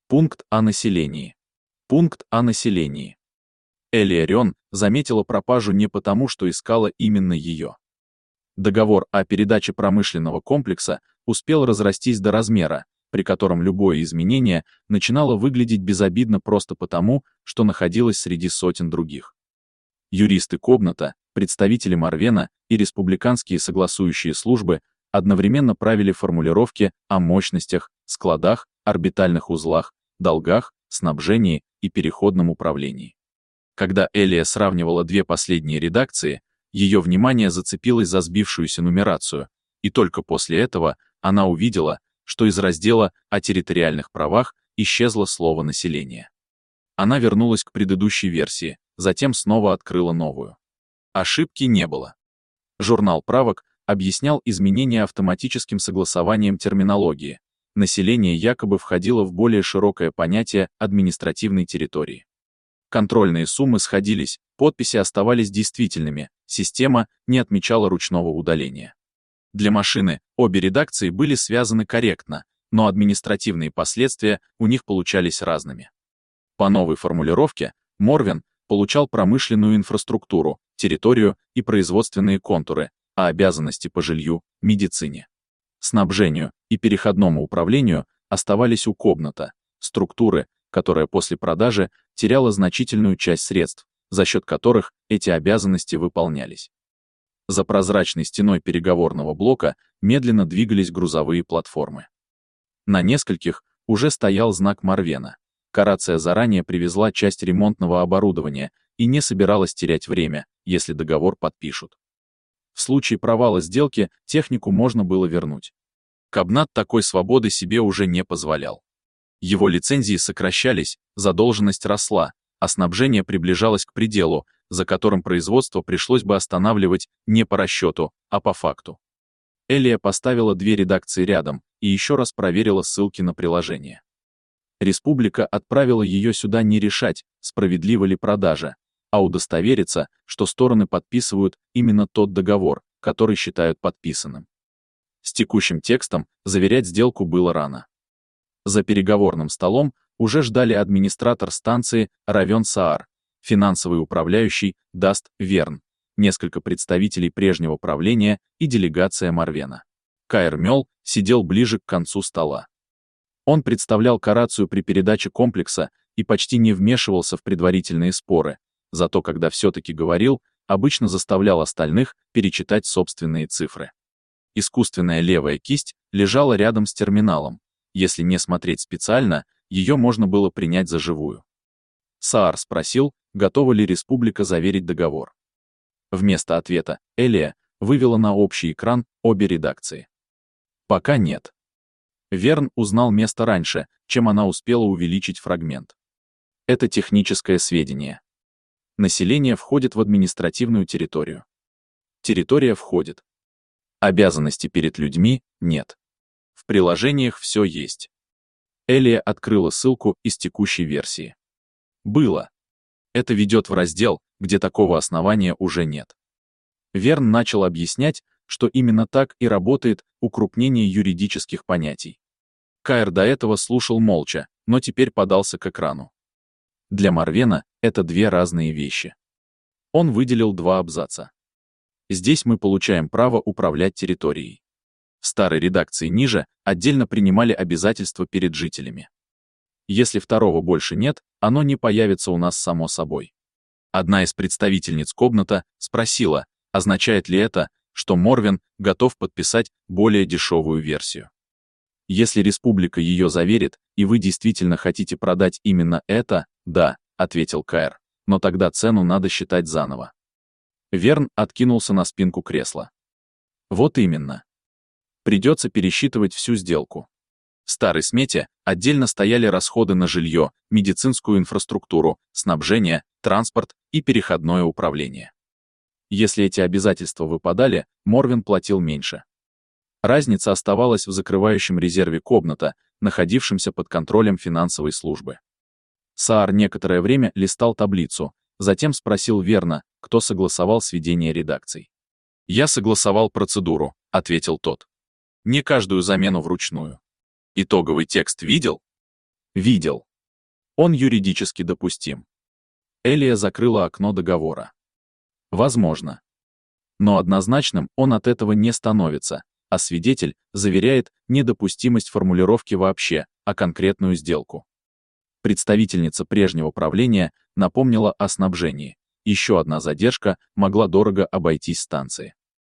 Пункт о населении. Пункт о населении. Элия Рён заметила пропажу не потому, что искала именно ее. Договор о передаче промышленного комплекса успел разрастись до размера, при котором любое изменение начинало выглядеть безобидно просто потому, что находилось среди сотен других. Юристы Кобната, представители Марвена и республиканские согласующие службы одновременно правили формулировки о мощностях, складах, орбитальных узлах, долгах, снабжении и переходном управлении. Когда Элия сравнивала две последние редакции, ее внимание зацепилось за сбившуюся нумерацию, и только после этого она увидела, что из раздела о территориальных правах исчезло слово «население». Она вернулась к предыдущей версии, затем снова открыла новую. Ошибки не было. Журнал правок объяснял изменения автоматическим согласованием терминологии. Население якобы входило в более широкое понятие административной территории. Контрольные суммы сходились, подписи оставались действительными, система не отмечала ручного удаления. Для машины обе редакции были связаны корректно, но административные последствия у них получались разными. По новой формулировке, Морвен получал промышленную инфраструктуру, территорию и производственные контуры, а обязанности по жилью, медицине, снабжению и переходному управлению оставались у Кобната, структуры, которая после продажи теряла значительную часть средств, за счет которых эти обязанности выполнялись. За прозрачной стеной переговорного блока медленно двигались грузовые платформы. На нескольких уже стоял знак Марвена. Корация заранее привезла часть ремонтного оборудования и не собиралась терять время, если договор подпишут. В случае провала сделки технику можно было вернуть. Кобнат такой свободы себе уже не позволял. Его лицензии сокращались, задолженность росла, а снабжение приближалось к пределу, за которым производство пришлось бы останавливать не по расчету, а по факту. Элия поставила две редакции рядом и еще раз проверила ссылки на приложение. Республика отправила ее сюда не решать, справедлива ли продажа, а удостовериться, что стороны подписывают именно тот договор, который считают подписанным. С текущим текстом заверять сделку было рано. За переговорным столом уже ждали администратор станции Равен Саар, финансовый управляющий Даст Верн, несколько представителей прежнего правления и делегация Марвена. Каэр Мёл сидел ближе к концу стола. Он представлял корацию при передаче комплекса и почти не вмешивался в предварительные споры, зато когда все-таки говорил, обычно заставлял остальных перечитать собственные цифры. Искусственная левая кисть лежала рядом с терминалом. Если не смотреть специально, ее можно было принять за живую. Саар спросил, готова ли республика заверить договор. Вместо ответа Элия вывела на общий экран обе редакции. Пока нет. Верн узнал место раньше, чем она успела увеличить фрагмент. Это техническое сведение. Население входит в административную территорию. Территория входит. Обязанности перед людьми нет. В приложениях все есть. Элия открыла ссылку из текущей версии. Было. Это ведет в раздел, где такого основания уже нет. Верн начал объяснять, что именно так и работает укрупнение юридических понятий. Каэр до этого слушал молча, но теперь подался к экрану. Для Марвена это две разные вещи. Он выделил два абзаца. Здесь мы получаем право управлять территорией. В старой редакции ниже отдельно принимали обязательства перед жителями. Если второго больше нет, оно не появится у нас само собой. Одна из представительниц Кобната спросила, означает ли это, что Морвен готов подписать более дешевую версию. Если республика ее заверит, и вы действительно хотите продать именно это, да, ответил Каэр, но тогда цену надо считать заново. Верн откинулся на спинку кресла. Вот именно. Придется пересчитывать всю сделку. В старой смете отдельно стояли расходы на жилье, медицинскую инфраструктуру, снабжение, транспорт и переходное управление. Если эти обязательства выпадали, Морвен платил меньше. Разница оставалась в закрывающем резерве Кобната, находившемся под контролем финансовой службы. Саар некоторое время листал таблицу, затем спросил Верна, кто согласовал сведение редакций. «Я согласовал процедуру», — ответил тот. «Не каждую замену вручную. Итоговый текст видел?» Видел. Он юридически допустим. Элия закрыла окно договора. Возможно. Но однозначным он от этого не становится, а свидетель заверяет недопустимость формулировки вообще, а конкретную сделку. Представительница прежнего правления напомнила о снабжении. Еще одна задержка могла дорого обойтись станции.